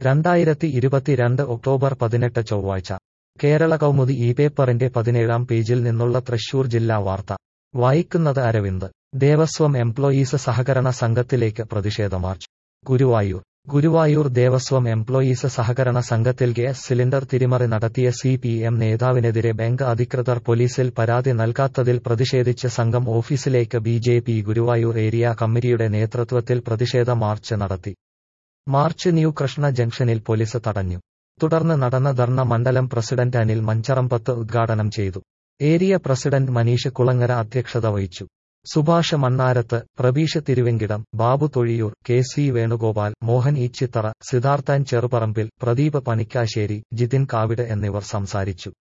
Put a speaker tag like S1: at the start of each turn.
S1: 2022 October 18 ചൊവ്വാഴ്ച കേരള കൗമുദി ഈ പേപ്പറിന്റെ 17-ാം പേജിൽ നിന്നുള്ള തൃശൂർ ജില്ലാ വാർത്ത വായിക്കുന്നത് അരവിന്ദ്. ദേവസ്വം എംപ്ലോയീസ് സഹകരണ സംഘത്തിലേക്ക് പ്രതിഷേധ മാർച്ച്. ഗുരുവായൂർ ദേവസ്വം എംപ്ലോയീസ് സഹകരണ സംഘത്തിൽ ഗ്യാസ് സിലിണ്ടർ തിരിമറി നടത്തിയ CPM നേതാവിനെതിരെ ബാങ്ക് അധികൃതർ പോലീസിൽ പരാതി നൽകാത്തതിൽ പ്രതിഷേധിച്ച് സംഘം ഓഫീസിലേക്ക് BJP ഗുരുവായൂർ ഏരിയ കമ്മിറ്റിയുടെ നേതൃത്വത്തിൽ പ്രതിഷേധ മാർച്ച് നടത്തി. മാർച്ച് ന്യൂ കൃഷ്ണ ജംഗ്ഷനിൽ പോലീസ് തടഞ്ഞു. തുടർന്ന് നടന്ന ധർണ മണ്ഡലം പ്രസിഡന്റ് അനിൽ മഞ്ചറമ്പത്ത് ഉദ്ഘാടനം ചെയ്തു. ഏരിയ പ്രസിഡന്റ് മനീഷ് കുളങ്ങര അധ്യക്ഷത വഹിച്ചു. സുഭാഷ് മണ്ണാരത്ത്, പ്രബീഷ് തിരുവെങ്കിടം, ബാബു തൊഴിയൂർ, KC വേണുഗോപാൽ, മോഹൻ ഈച്ചിത്തറ, സിദ്ധാർത്ഥൻ ചെറുപറമ്പിൽ, പ്രദീപ് പണിക്കാശ്ശേരി, ജിതിൻ കാവിഡ് എന്നിവർ സംസാരിച്ചു.